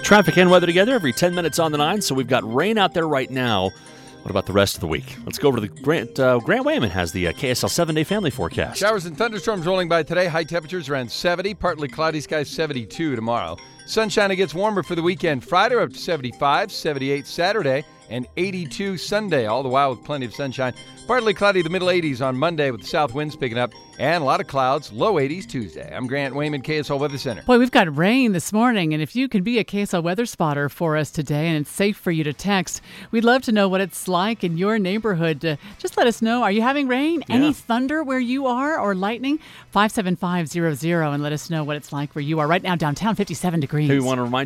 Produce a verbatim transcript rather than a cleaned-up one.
Traffic and weather together every ten minutes on the nine. So we've got rain out there right now. What about the rest of the week? Let's go over to the Grant. Uh, Grant Wayman has the uh, K S L seven-day family forecast. Showers and thunderstorms rolling by today. High temperatures around seventy. Partly cloudy skies, seventy-two tomorrow. Sunshine, it gets warmer for the weekend. Friday up to seventy-five, seventy-eight Saturday, and eighty-two Sunday. All the while with plenty of sunshine. Partly cloudy, the middle eighties on Monday with the south winds picking up. And a lot of clouds, low eighties Tuesday. I'm Grant Wayman, K S L Weather Center. Boy, we've got rain this morning, and if you can be a K S L weather spotter for us today and it's safe for you to text, we'd love to know what it's like in your neighborhood. Uh, just let us know. Are you having rain? Yeah. Any thunder where you are or lightning? five seven five zero zero and let us know what it's like where you are. Right now, downtown, fifty-seven degrees. Hey, we want to remind